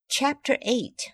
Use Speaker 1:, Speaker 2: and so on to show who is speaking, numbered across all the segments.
Speaker 1: Chapter 8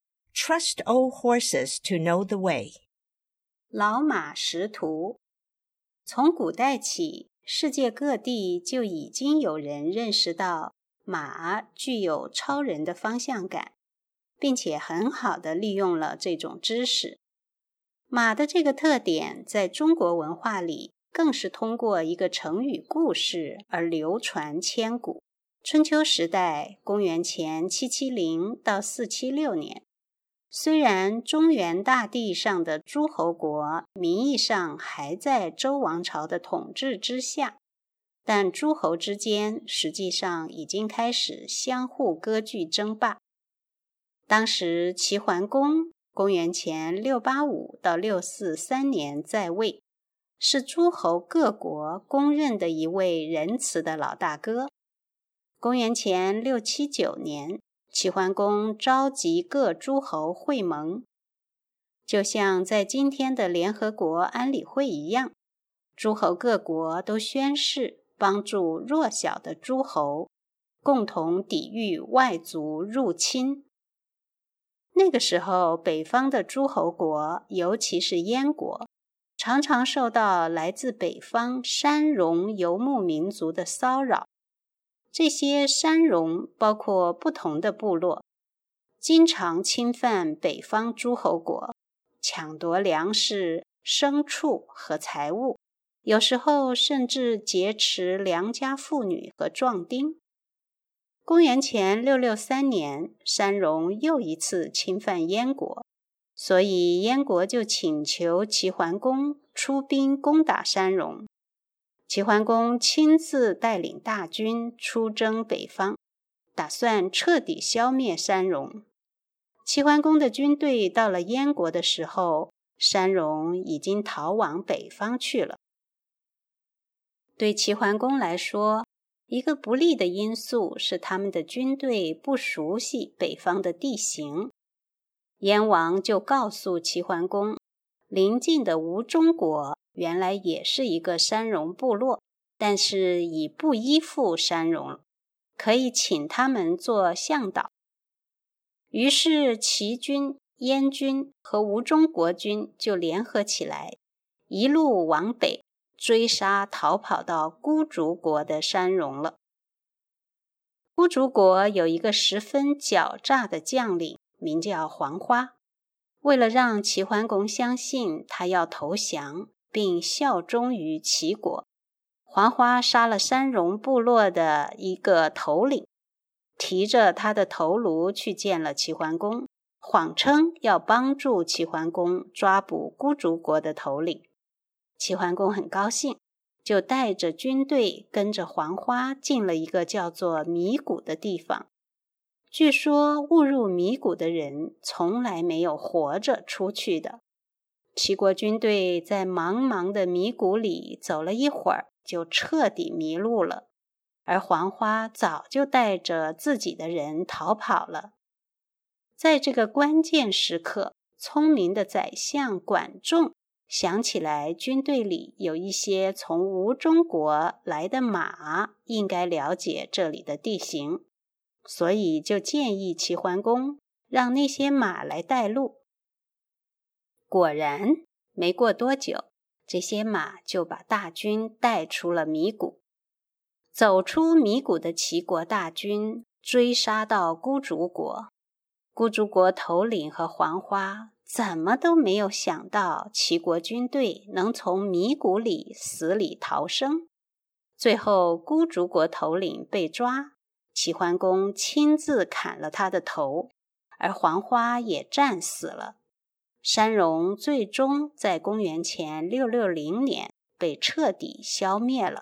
Speaker 1: Trust old horses to know the way.
Speaker 2: 老马识途。从古代起，世界各地就已经有人认识到马具有超人的方向感，并且很好地利用了这种知识。马的这个特点在中国文化里更是通过一个成语故事而流传千古。春秋时代，公元前770到476年，虽然中原大地上的诸侯国名义上还在周王朝的统治之下，但诸侯之间实际上已经开始相互割据争霸。当时齐桓公公元前685到643年在位，是诸侯各国公认的一位仁慈的老大哥。公元前679年，齐桓公召集各诸侯会盟，就像在今天的联合国安理会一样，诸侯各国都宣誓帮助弱小的诸侯，共同抵御外族入侵。那个时候，北方的诸侯国，尤其是燕国，常常受到来自北方山戎游牧民族的骚扰。这些山戎包括不同的部落，经常侵犯北方诸侯国，抢夺粮食、牲畜和财物，有时候甚至劫持良家妇女和壮丁。公元前663年，山戎又一次侵犯燕国，所以燕国就请求齐桓公出兵攻打山戎。齐桓公亲自带领大军出征北方，打算彻底消灭山戎。齐桓公的军队到了燕国的时候，山戎已经逃往北方去了。对齐桓公来说，一个不利的因素是他们的军队不熟悉北方的地形。燕王就告诉齐桓公，邻近的吴中国原来也是一个山戎部落，但是已不依附山戎，可以请他们做向导。于是齐军、燕军和吴中国军就联合起来，一路往北追杀逃跑到孤竹国的山戎了。孤竹国有一个十分狡诈的将领，名叫黄花。为了让齐桓公相信他要投降并效忠于齐国，黄花杀了山戎部落的一个头领，提着他的头颅去见了齐桓公，谎称要帮助齐桓公抓捕孤竹国的头领。齐桓公很高兴，就带着军队跟着黄花进了一个叫做迷谷的地方。据说误入迷谷的人从来没有活着出去的。齐国军队在茫茫的迷谷里走了一会儿，就彻底迷路了，而黄花早就带着自己的人逃跑了。在这个关键时刻，聪明的宰相管仲想起来军队里有一些从吴中国来的马，应该了解这里的地形，所以就建议齐桓公让那些马来带路。果然，没过多久，这些马就把大军带出了迷谷。走出迷谷的齐国大军追杀到孤竹国，孤竹国头领和黄花怎么都没有想到齐国军队能从迷谷里死里逃生。最后孤竹国头领被抓，齐桓公亲自砍了他的头，而黄花也战死了。山戎最终在公元前660年被彻底消灭了。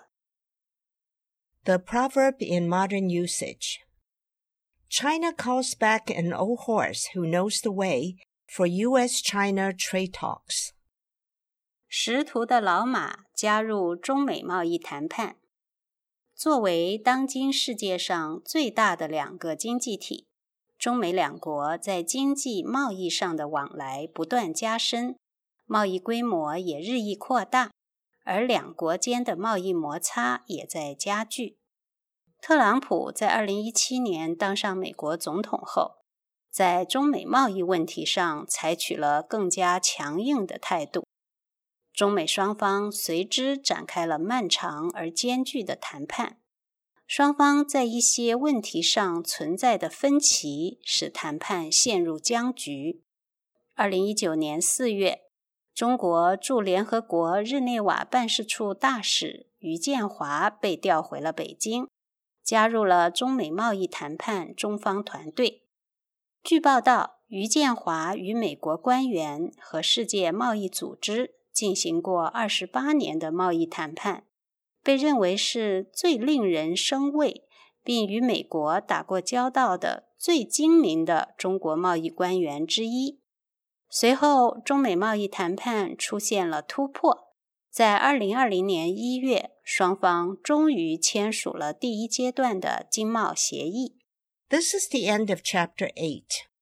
Speaker 1: The proverb in modern usage. China calls back an old horse who knows the way for U.S.-China trade talks.
Speaker 2: 识途的老马加入中美贸易谈判。作为当今世界上最大的两个经济体，中美两国在经济贸易上的往来不断加深，贸易规模也日益扩大，而两国间的贸易摩擦也在加剧。特朗普在2017年当上美国总统后， 在中美贸易问题上采取了更加强硬的态度。中美双方随之展开了漫长而艰巨的谈判。双方在一些问题上存在的分歧，使谈判陷入僵局。2019年4月，中国驻联合国日内瓦办事处大使于建华被调回了北京，加入了中美贸易谈判中方团队。据报道，于建华与美国官员和世界贸易组织进行过28年的贸易谈判，被认为是最令人生畏，并与美国打过交道的最精明的中国贸易官员之一。随后，中美贸易谈判出现了突破，在2020年1月，双方终于签署了第一阶段的经贸协议。
Speaker 1: This is the end of Chapter 8.